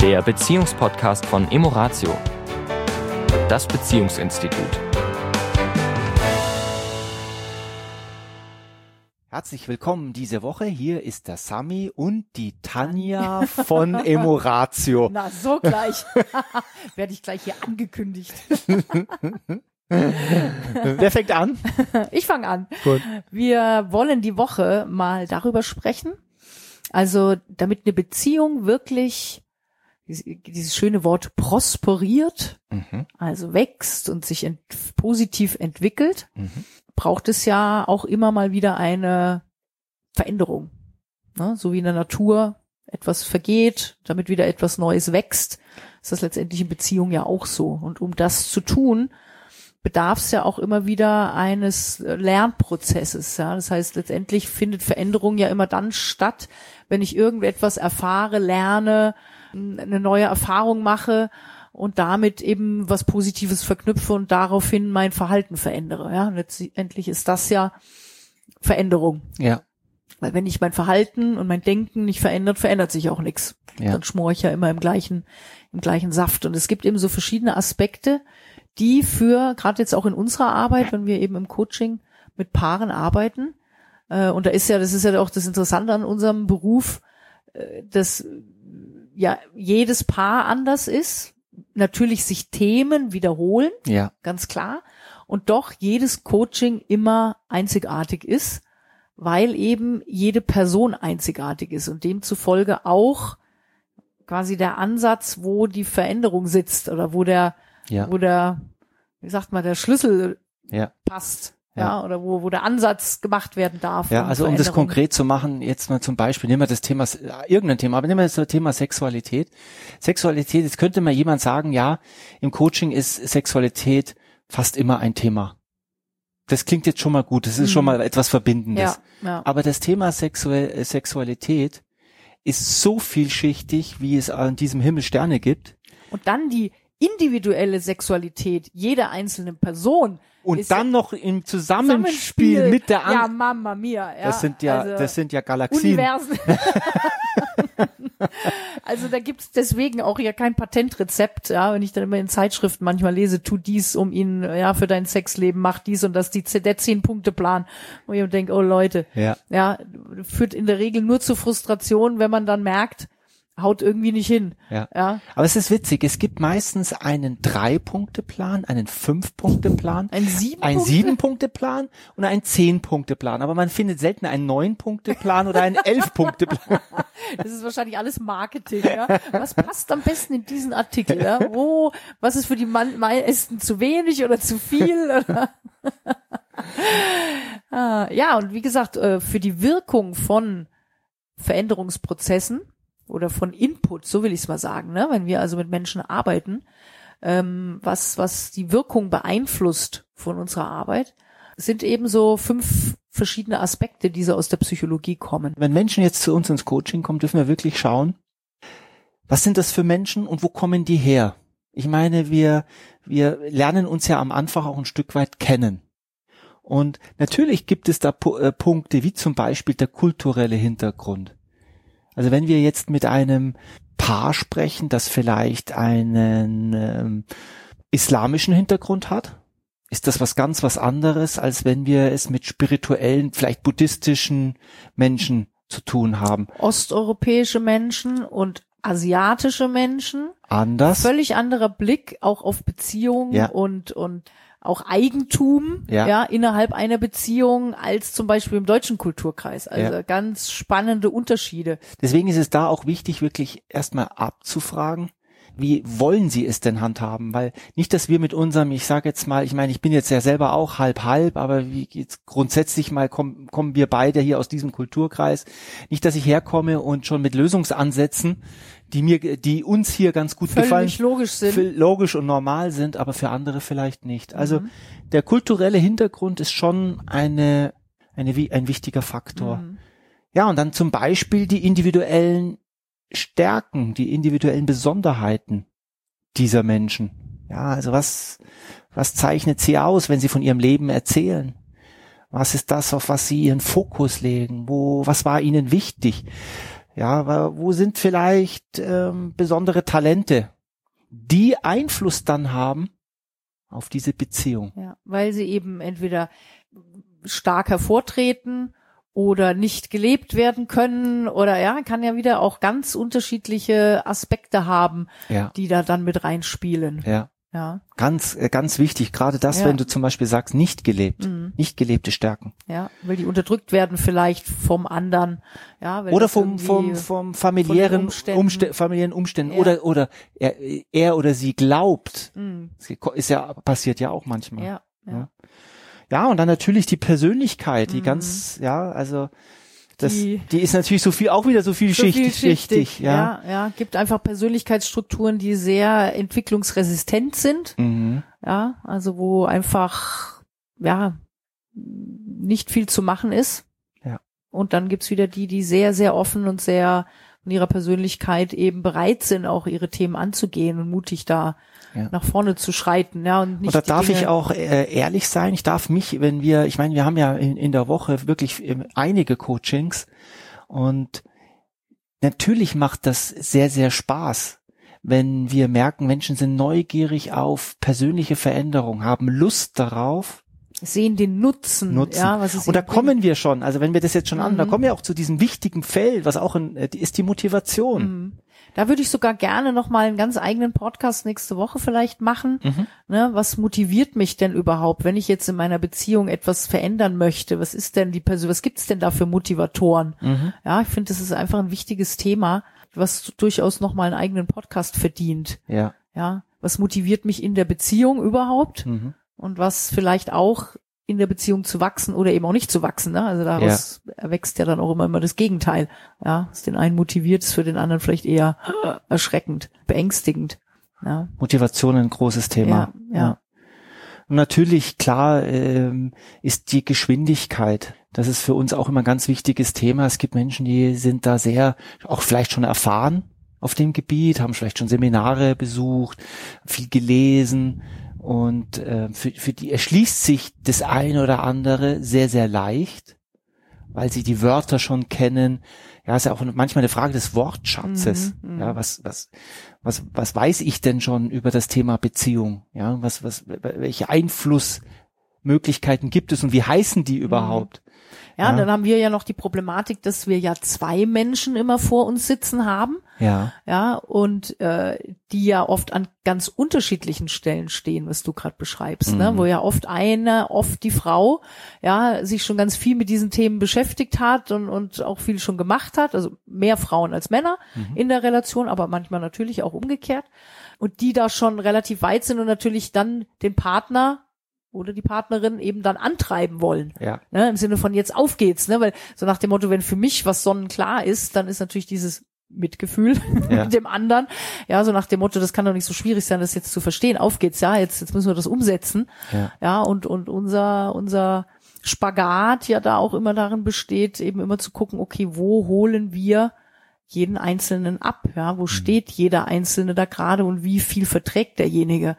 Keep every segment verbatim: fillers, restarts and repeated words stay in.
der Beziehungspodcast von Emoratio, das Beziehungsinstitut. Herzlich willkommen diese Woche. Hier ist der Sami und die Tanja von Emoratio. Na, so gleich. Werde ich gleich hier angekündigt. Wer fängt an? Ich fange an. Gut. Wir wollen die Woche mal darüber sprechen. Also, damit eine Beziehung wirklich, dieses schöne Wort prosperiert, mhm. also wächst und sich ent- positiv entwickelt, mhm. braucht es ja auch immer mal wieder eine Veränderung. Ne? So wie in der Natur etwas vergeht, damit wieder etwas Neues wächst, ist das letztendlich in Beziehungen ja auch so. Und um das zu tun, bedarf es ja auch immer wieder eines Lernprozesses. Ja? Das heißt, letztendlich findet Veränderung ja immer dann statt, wenn ich irgendetwas erfahre, lerne, eine neue Erfahrung mache und damit eben was Positives verknüpfe und daraufhin mein Verhalten verändere. Ja, und letztendlich ist das ja Veränderung. Ja. Weil wenn ich mein Verhalten und mein Denken nicht verändert, verändert sich auch nichts. Ja. Dann schmore ich ja immer im gleichen, im gleichen Saft. Und es gibt eben so verschiedene Aspekte, die für, gerade jetzt auch in unserer Arbeit, wenn wir eben im Coaching mit Paaren arbeiten, äh, und da ist ja, das ist ja auch das Interessante an unserem Beruf, äh, dass ja jedes Paar anders ist, natürlich sich Themen wiederholen, ja, ganz klar, und doch jedes Coaching immer einzigartig ist, weil eben jede Person einzigartig ist und demzufolge auch quasi der Ansatz, wo die Veränderung sitzt oder wo der, ja. wo der, wie sagt man, der Schlüssel ja. passt. Ja. Ja, oder wo, wo der Ansatz gemacht werden darf. Ja, also um das konkret zu machen, jetzt mal zum Beispiel, nehmen wir das Thema, irgendein Thema, aber nehmen wir das Thema Sexualität. Sexualität, jetzt könnte mal jemand sagen, ja, im Coaching ist Sexualität fast immer ein Thema. Das klingt jetzt schon mal gut, das ist mhm. schon mal etwas Verbindendes. Ja, ja. Aber das Thema Sexuell, Sexualität ist so vielschichtig, wie es an diesem Himmel Sterne gibt. Und dann die individuelle Sexualität jeder einzelnen Person. Und dann noch im Zusammenspiel, Zusammenspiel mit der anderen. Ja, Mamma Mia. Ja, das sind ja, also das sind ja Galaxien. Universen. Also da gibt's deswegen auch ja kein Patentrezept. Ja, wenn ich dann immer in Zeitschriften manchmal lese, tu dies, um ihn, ja, für dein Sexleben, mach dies und das, die, der Zehn-Punkte-Plan. Und ich denke, oh Leute. Ja. Ja, führt in der Regel nur zu Frustration, wenn man dann merkt, haut irgendwie nicht hin. Ja. ja. Aber es ist witzig, es gibt meistens einen Drei-Punkte-Plan, einen Fünf-Punkte-Plan, ein Sieben ein Sieben-Punkte-Plan und einen Zehn-Punkte-Plan. Aber man findet selten einen Neun-Punkte-Plan oder einen Elf-Punkte-Plan. Das ist wahrscheinlich alles Marketing. Ja? Was passt am besten in diesen Artikel? Ja? Wo, was ist für die Mann meisten zu wenig oder zu viel? Oder? ah, ja, und wie gesagt, für die Wirkung von Veränderungsprozessen oder von Input, so will ich es mal sagen, ne? Wenn wir also mit Menschen arbeiten, ähm, was was die Wirkung beeinflusst von unserer Arbeit, sind eben so fünf verschiedene Aspekte, die so aus der Psychologie kommen. Wenn Menschen jetzt zu uns ins Coaching kommen, dürfen wir wirklich schauen, was sind das für Menschen und wo kommen die her? Ich meine, wir wir lernen uns ja am Anfang auch ein Stück weit kennen. Und natürlich gibt es da P- äh, Punkte, wie zum Beispiel der kulturelle Hintergrund. Also wenn wir jetzt mit einem Paar sprechen, das vielleicht einen ähm, islamischen Hintergrund hat, ist das was ganz was anderes, als wenn wir es mit spirituellen, vielleicht buddhistischen Menschen zu tun haben. Osteuropäische Menschen und asiatische Menschen. Anders. Völlig anderer Blick auch auf Beziehungen ja. und und auch Eigentum ja. ja innerhalb einer Beziehung als zum Beispiel im deutschen Kulturkreis. Also ja. ganz spannende Unterschiede. Deswegen ist es da auch wichtig, wirklich erstmal abzufragen, wie wollen Sie es denn handhaben? Weil nicht, dass wir mit unserem, ich sage jetzt mal, ich meine, ich bin jetzt ja selber auch halb halb, aber wie jetzt grundsätzlich mal kommen, kommen wir beide hier aus diesem Kulturkreis. Nicht, dass ich herkomme und schon mit Lösungsansätzen, die mir, die uns hier ganz gut Völlig gefallen, logisch sind, logisch und normal sind, aber für andere vielleicht nicht. Also mhm. der kulturelle Hintergrund ist schon eine, eine wie ein wichtiger Faktor. Mhm. Ja, und dann zum Beispiel die individuellen Stärken, die individuellen Besonderheiten dieser Menschen. Ja, also was, was zeichnet sie aus, wenn sie von ihrem Leben erzählen? Was ist das, auf was sie ihren Fokus legen? Wo, was war ihnen wichtig? Ja, wo sind vielleicht ähm, besondere Talente, die Einfluss dann haben auf diese Beziehung? Ja, weil sie eben entweder stark hervortreten oder nicht gelebt werden können oder ja, kann ja wieder auch ganz unterschiedliche Aspekte haben, ja. die da dann mit reinspielen. Ja. Ja. Ganz, ganz wichtig, gerade das, ja. wenn du zum Beispiel sagst, nicht gelebt, mhm. nicht gelebte Stärken. Ja, weil die unterdrückt werden vielleicht vom anderen, ja. Oder vom, vom, vom familiären Umständen, Umstä- familiären Umständen, ja. oder, oder er, er oder sie glaubt. Mhm. Ist ja, passiert ja auch manchmal. Ja, ja. Ja, ja und dann natürlich die Persönlichkeit, die mhm. ganz, ja, also, Das, die, die ist natürlich so viel, auch wieder so vielschichtig, so vielschichtig, ja. ja, ja, gibt einfach Persönlichkeitsstrukturen, die sehr entwicklungsresistent sind, mhm. ja, also wo einfach, ja, nicht viel zu machen ist. Ja. Und dann gibt's wieder die, die sehr, sehr offen und sehr von ihrer Persönlichkeit eben bereit sind, auch ihre Themen anzugehen und mutig da ja. nach vorne zu schreiten, ja, und nicht. Und da darf Dinge ich auch äh, ehrlich sein. Ich darf mich, wenn wir, ich meine, wir haben ja in, in der Woche wirklich einige Coachings und natürlich macht das sehr, sehr Spaß, wenn wir merken, Menschen sind neugierig auf persönliche Veränderung, haben Lust darauf. Sehen den Nutzen, Nutzen. Ja, was es und da bringt. kommen wir schon, also wenn wir das jetzt schon mhm. an, da kommen wir auch zu diesem wichtigen Feld, was auch ein, ist die Motivation. Mhm. Da würde ich sogar gerne noch mal einen ganz eigenen Podcast nächste Woche vielleicht machen. Mhm. Ne, was motiviert mich denn überhaupt, wenn ich jetzt in meiner Beziehung etwas verändern möchte? Was ist denn die Person, was gibt's denn da für Motivatoren? Mhm. Ja, ich finde, das ist einfach ein wichtiges Thema, was durchaus noch mal einen eigenen Podcast verdient. Ja. Ja, was motiviert mich in der Beziehung überhaupt? Mhm. Und was vielleicht auch in der Beziehung zu wachsen oder eben auch nicht zu wachsen. Ne? Also daraus ja. erwächst ja dann auch immer immer das Gegenteil. Ja, was den einen motiviert, ist für den anderen vielleicht eher erschreckend, beängstigend. Ja. Motivation ein großes Thema. Ja, ja. Und natürlich, klar, ähm, ist die Geschwindigkeit. Das ist für uns auch immer ein ganz wichtiges Thema. Es gibt Menschen, die sind da sehr, auch vielleicht schon erfahren auf dem Gebiet, haben vielleicht schon Seminare besucht, viel gelesen. Und äh, für, für die erschließt sich das eine oder andere sehr, sehr leicht, weil sie die Wörter schon kennen. Ja, ist ja auch manchmal eine Frage des Wortschatzes. Mhm, ja, was, was, was, was weiß ich denn schon über das Thema Beziehung? Ja, was, was, welche Einflussmöglichkeiten gibt es und wie heißen die überhaupt? Ja, ja, dann haben wir ja noch die Problematik, dass wir ja zwei Menschen immer vor uns sitzen haben. Ja. Ja, und äh, die ja oft an ganz unterschiedlichen Stellen stehen, was du gerade beschreibst, mhm. ne? Wo ja oft eine, oft die Frau, ja, sich schon ganz viel mit diesen Themen beschäftigt hat und und auch viel schon gemacht hat, also mehr Frauen als Männer mhm. in der Relation, aber manchmal natürlich auch umgekehrt. Und die da schon relativ weit sind und natürlich dann den Partner oder die Partnerin eben dann antreiben wollen. Ja. Ne, im Sinne von jetzt auf geht's, ne? Weil so nach dem Motto, wenn für mich was sonnenklar ist, dann ist natürlich dieses Mitgefühl ja. mit dem anderen. Ja, so nach dem Motto, das kann doch nicht so schwierig sein, das jetzt zu verstehen. Auf geht's, ja, jetzt, jetzt müssen wir das umsetzen. Ja, ja und, und unser, unser Spagat ja da auch immer darin besteht, eben immer zu gucken, okay, wo holen wir jeden Einzelnen ab? Ja, wo mhm. steht jeder Einzelne da gerade und wie viel verträgt derjenige?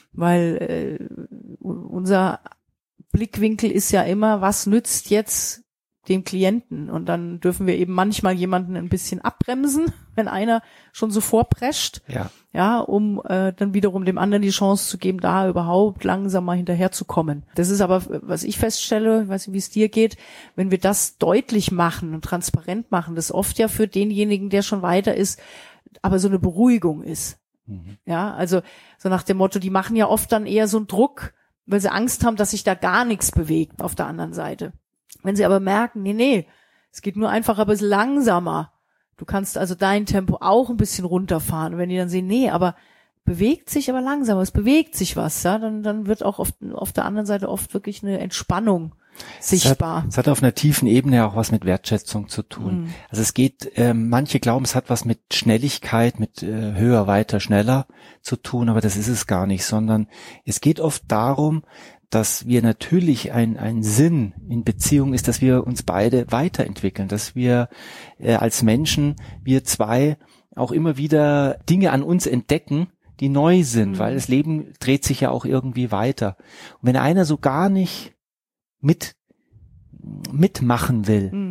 Weil äh, unser Blickwinkel ist ja immer, was nützt jetzt dem Klienten? Und dann dürfen wir eben manchmal jemanden ein bisschen abbremsen, wenn einer schon so vorprescht, ja, ja, um äh, dann wiederum dem anderen die Chance zu geben, da überhaupt langsam mal hinterherzukommen. Das ist aber, was ich feststelle, ich weiß nicht, wie es dir geht, wenn wir das deutlich machen und transparent machen, das oft ja für denjenigen, der schon weiter ist, aber so eine Beruhigung ist. Mhm. Ja, also so nach dem Motto, die machen ja oft dann eher so einen Druck, weil sie Angst haben, dass sich da gar nichts bewegt auf der anderen Seite. Wenn sie aber merken, nee, nee, es geht nur einfach ein bisschen langsamer. Du kannst also dein Tempo auch ein bisschen runterfahren. Und wenn die dann sehen, nee, aber bewegt sich aber langsamer, es bewegt sich was, ja, dann, dann wird auch auf, auf der anderen Seite oft wirklich eine Entspannung sichtbar. Es hat, es hat auf einer tiefen Ebene auch was mit Wertschätzung zu tun. Mhm. Also es geht, äh, manche glauben, es hat was mit Schnelligkeit, mit äh, höher, weiter, schneller zu tun, aber das ist es gar nicht, sondern es geht oft darum, dass wir natürlich ein, ein Sinn in Beziehung ist, dass wir uns beide weiterentwickeln, dass wir äh, als Menschen, wir zwei auch immer wieder Dinge an uns entdecken, die neu sind, mhm. weil das Leben dreht sich ja auch irgendwie weiter. Und wenn einer so gar nicht mit mitmachen will, mhm.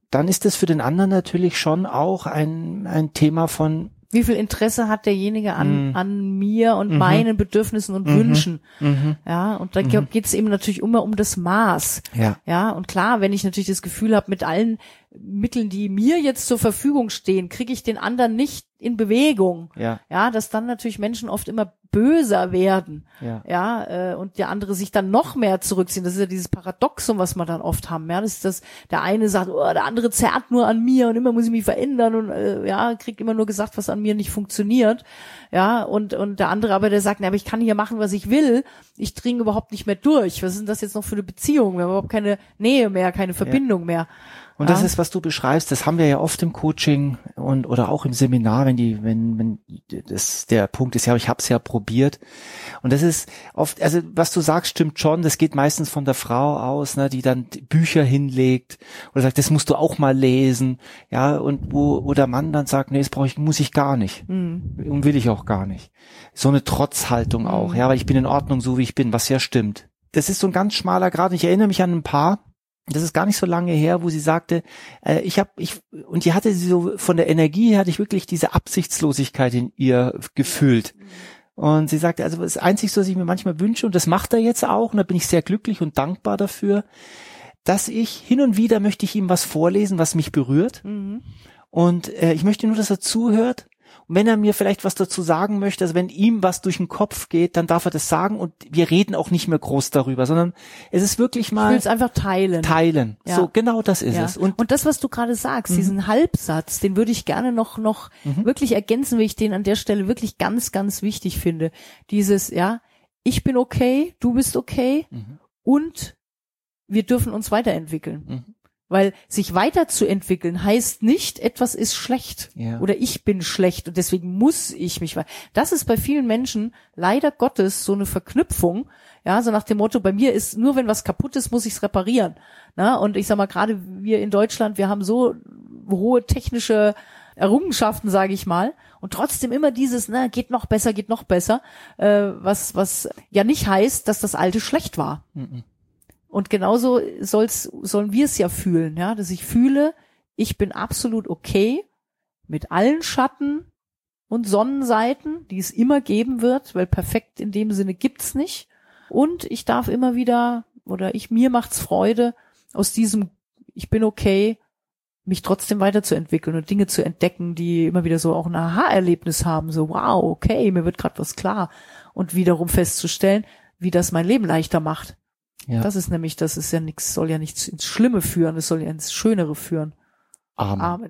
dann ist das für den anderen natürlich schon auch ein, ein Thema von, wie viel Interesse hat derjenige an, mm. an mir und mm-hmm. meinen Bedürfnissen und mm-hmm. Wünschen? Mm-hmm. Ja, und da mm-hmm. geht es eben natürlich immer um das Maß. Ja. Ja, und klar, wenn ich natürlich das Gefühl habe, mit allen Mitteln, die mir jetzt zur Verfügung stehen, kriege ich den anderen nicht in Bewegung. Ja. Ja, dass dann natürlich Menschen oft immer böser werden. Ja. Ja, äh, und der andere sich dann noch mehr zurückziehen. Das ist ja dieses Paradoxum, was wir dann oft haben. Ja, das ist das, der eine sagt, oh, der andere zerrt nur an mir und immer muss ich mich verändern und äh, ja, kriegt immer nur gesagt, was an mir nicht funktioniert. Ja, und und der andere aber, der sagt, na, aber ich kann hier machen, was ich will. Ich dringe überhaupt nicht mehr durch. Was ist denn das jetzt noch für eine Beziehung? Wir haben überhaupt keine Nähe mehr, keine Verbindung ja. mehr. Und das ja. ist, was du beschreibst, das haben wir ja oft im Coaching und oder auch im Seminar, wenn die, wenn, wenn das der Punkt ist, ja, ich habe es ja probiert. Und das ist oft, also was du sagst, stimmt schon, das geht meistens von der Frau aus, ne, die dann Bücher hinlegt oder sagt, das musst du auch mal lesen, ja, und wo, wo der Mann dann sagt, nee, das brauche ich, muss ich gar nicht. Mhm. Und will ich auch gar nicht. So eine Trotzhaltung auch, mhm. ja, weil ich bin in Ordnung, so wie ich bin, was ja stimmt. Das ist so ein ganz schmaler Grad. Ich erinnere mich an ein Paar, das ist gar nicht so lange her, wo sie sagte, äh, ich habe ich und die hatte sie so von der Energie her, hatte ich wirklich diese Absichtslosigkeit in ihr gefühlt. Und sie sagte, also das Einzige, was ich mir manchmal wünsche, und das macht er jetzt auch, und da bin ich sehr glücklich und dankbar dafür, dass ich hin und wieder möchte ich ihm was vorlesen, was mich berührt. Mhm. Und äh, ich möchte nur, dass er zuhört. Und wenn er mir vielleicht was dazu sagen möchte, also wenn ihm was durch den Kopf geht, dann darf er das sagen und wir reden auch nicht mehr groß darüber, sondern es ist wirklich mal... Ich will es einfach teilen. Teilen. Ja. So, genau das ist ja. es. Und, und das, was du gerade sagst, mhm. diesen Halbsatz, den würde ich gerne noch noch mhm. wirklich ergänzen, weil ich den an der Stelle wirklich ganz, ganz wichtig finde. Dieses, ja, ich bin okay, du bist okay mhm. und wir dürfen uns weiterentwickeln. Mhm. Weil sich weiterzuentwickeln heißt nicht, etwas ist schlecht ja. oder ich bin schlecht und deswegen muss ich mich weiter. Das ist bei vielen Menschen leider Gottes so eine Verknüpfung, ja, so nach dem Motto, bei mir ist nur, wenn was kaputt ist, muss ich es reparieren. Na, und ich sag mal, gerade wir in Deutschland, wir haben so hohe technische Errungenschaften, sage ich mal, und trotzdem immer dieses, na, geht noch besser, geht noch besser, äh, was was ja nicht heißt, dass das Alte schlecht war. Mhm. Und genauso soll's, sollen wir es ja fühlen, ja, dass ich fühle, ich bin absolut okay mit allen Schatten und Sonnenseiten, die es immer geben wird, weil perfekt in dem Sinne gibt's nicht. Und ich darf immer wieder, oder ich, mir macht's Freude, aus diesem, ich bin okay, mich trotzdem weiterzuentwickeln und Dinge zu entdecken, die immer wieder so auch ein Aha-Erlebnis haben, so wow, okay, mir wird gerade was klar. Und wiederum festzustellen, wie das mein Leben leichter macht. Ja. Das ist nämlich, das ist ja nichts, soll ja nichts ins Schlimme führen, es soll ja ins Schönere führen. Amen. Amen.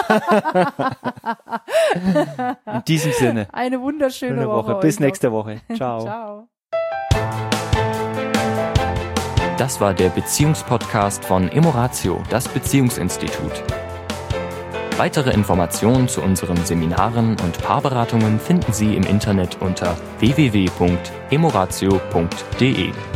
In diesem Sinne. Eine wunderschöne Schöne Woche. Woche. Bis nächste Woche. Ciao. Ciao. Das war der Beziehungspodcast von Emoratio, das Beziehungsinstitut. Weitere Informationen zu unseren Seminaren und Paarberatungen finden Sie im Internet unter w w w punkt emoratio punkt d e.